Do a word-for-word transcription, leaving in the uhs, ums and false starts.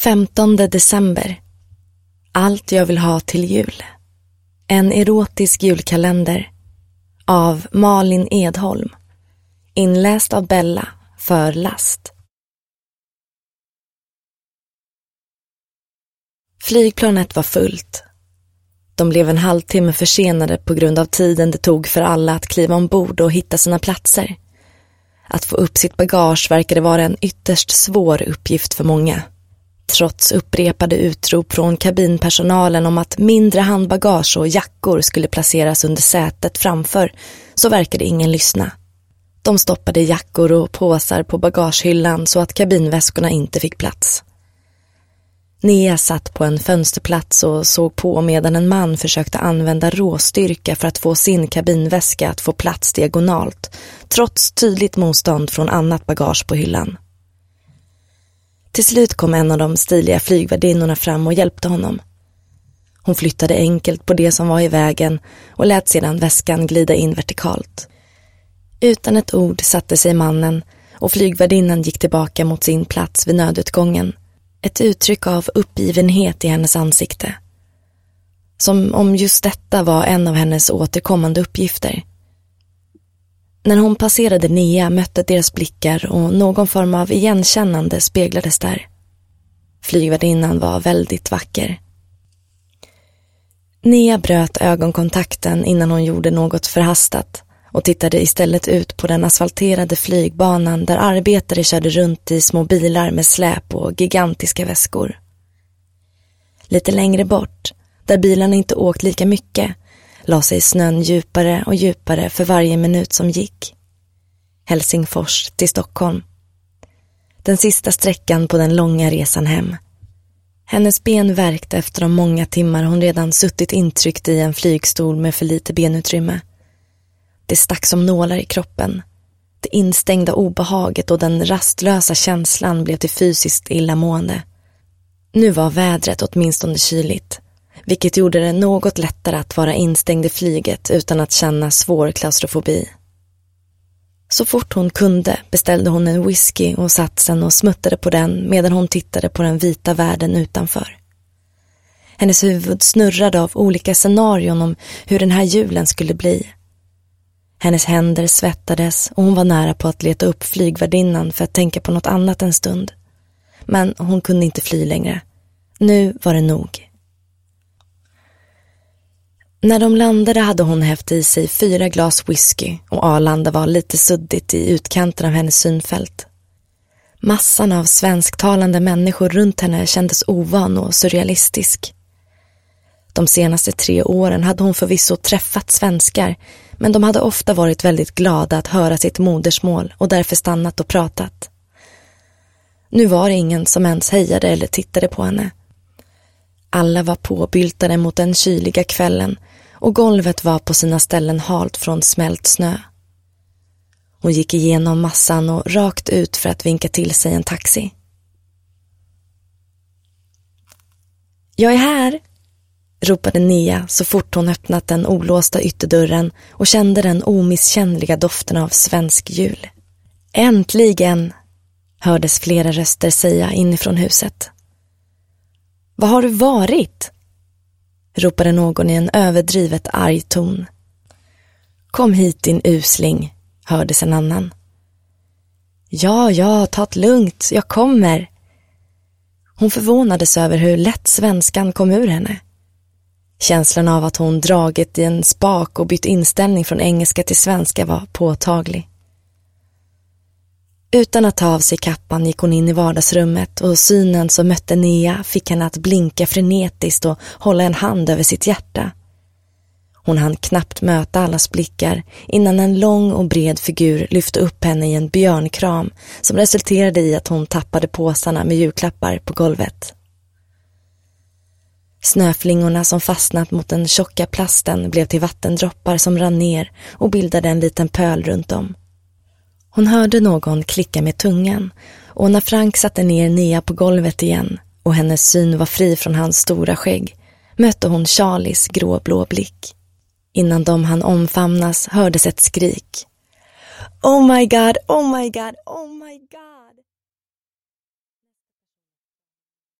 femtonde december. Allt jag vill ha till jul. En erotisk julkalender av Malin Edholm. Inläst av Bella för last. Flygplanet var fullt. De blev en halvtimme försenade på grund av tiden det tog för alla att kliva ombord och hitta sina platser. Att få upp sitt bagage verkade vara en ytterst svår uppgift för många. Trots upprepade utrop från kabinpersonalen om att mindre handbagage och jackor skulle placeras under sätet framför, så verkade ingen lyssna. De stoppade jackor och påsar på bagagehyllan så att kabinväskorna inte fick plats. Nia satt på en fönsterplats och såg på medan en man försökte använda råstyrka för att få sin kabinväska att få plats diagonalt, trots tydligt motstånd från annat bagage på hyllan. Till slut kom en av de stiliga flygvärdinnorna fram och hjälpte honom. Hon flyttade enkelt på det som var i vägen och lät sedan väskan glida in vertikalt. Utan ett ord satte sig mannen och flygvärdinnan gick tillbaka mot sin plats vid nödutgången. Ett uttryck av uppgivenhet i hennes ansikte. Som om just detta var en av hennes återkommande uppgifter. När hon passerade Nia mötte deras blickar och någon form av igenkännande speglades där. Flygvärdinnan var väldigt vacker. Nia bröt ögonkontakten innan hon gjorde något förhastat och tittade istället ut på den asfalterade flygbanan där arbetare körde runt i små bilar med släp och gigantiska väskor. Lite längre bort, där bilarna inte åkt lika mycket, la sig snön djupare och djupare för varje minut som gick. Helsingfors till Stockholm. Den sista sträckan på den långa resan hem. Hennes ben värkte efter de många timmar hon redan suttit intryckt i en flygstol med för lite benutrymme. Det stack som nålar i kroppen. Det instängda obehaget och den rastlösa känslan blev till fysiskt illamående. Nu var vädret åtminstone kyligt, vilket gjorde det något lättare att vara instängd i flyget utan att känna svår klaustrofobi. Så fort hon kunde beställde hon en whisky och satt sen och smuttade på den medan hon tittade på den vita världen utanför. Hennes huvud snurrade av olika scenarion om hur den här julen skulle bli. Hennes händer svettades och hon var nära på att leta upp flygvärdinnan för att tänka på något annat en stund. Men hon kunde inte fly längre. Nu var det nog. När de landade hade hon hävt i sig fyra glas whisky och Arlanda var lite suddigt i utkanten av hennes synfält. Massan av svensktalande människor runt henne kändes ovan och surrealistisk. De senaste tre åren hade hon förvisso träffat svenskar, men de hade ofta varit väldigt glada att höra sitt modersmål och därför stannat och pratat. Nu var det ingen som ens hejade eller tittade på henne. Alla var påbyltade mot den kyliga kvällen och golvet var på sina ställen halt från smält snö. Hon gick igenom massan och rakt ut för att vinka till sig en taxi. Jag är här, ropade Nia så fort hon öppnat den olåsta ytterdörren och kände den omisskännliga doften av svensk jul. Äntligen, hördes flera röster säga inifrån huset. Vad har du varit? Ropade någon i en överdrivet arg ton. Kom hit din usling, hördes en annan. Ja, ja, ta det lugnt, jag kommer. Hon förvånades över hur lätt svenskan kom ur henne. Känslan av att hon dragit i en spak och bytt inställning från engelska till svenska var påtaglig. Utan att ta av sig kappan gick hon in i vardagsrummet och synen som mötte Nia fick henne att blinka frenetiskt och hålla en hand över sitt hjärta. Hon hann knappt möta allas blickar innan en lång och bred figur lyfte upp henne i en björnkram som resulterade i att hon tappade påsarna med julklappar på golvet. Snöflingorna som fastnat mot den tjocka plasten blev till vattendroppar som rann ner och bildade en liten pöl runt om. Hon hörde någon klicka med tungan och när Frank satte ner Nia på golvet igen och hennes syn var fri från hans stora skägg mötte hon Charlies gråblå blick. Innan de hann omfamnas hördes ett skrik. Oh my god, oh my god, oh my god.